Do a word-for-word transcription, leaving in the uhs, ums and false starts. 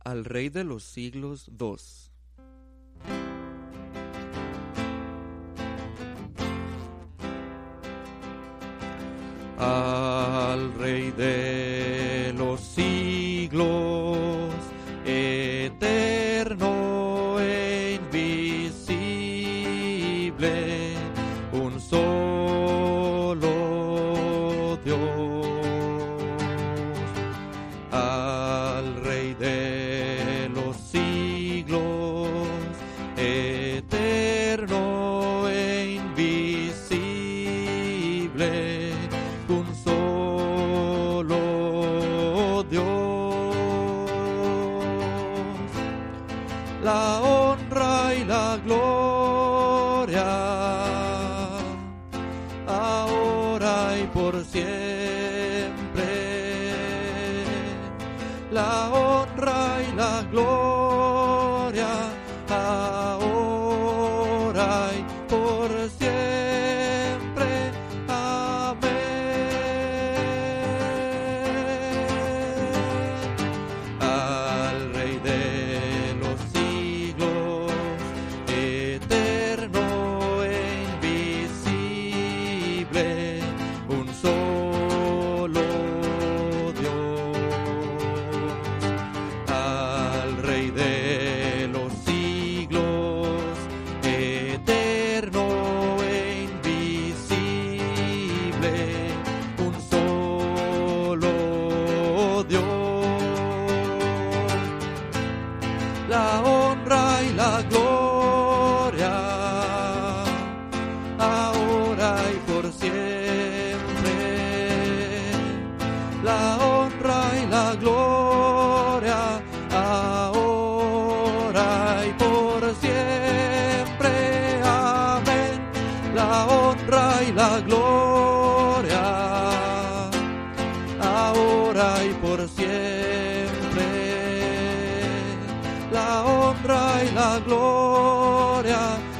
al Rey de los siglos dos. Al Rey de los siglos, eterno e invisible, un solo Dios. Al Rey de los siglos, eterno e invisible, un solo Dios. La honra y la gloria, ahora y por siempre. La honra y la gloria, ahora y por siempre. Amén. Al Rey de los siglos, eterno e invisible, un solo Dios. Al Rey de los siglos, eterno e invisible, un solo Dios. La honra y la gloria, ahora y por siempre. La honra y la gloria, ahora y por siempre. Amén. La honra y la gloria, ahora y por siempre. La honra y la gloria,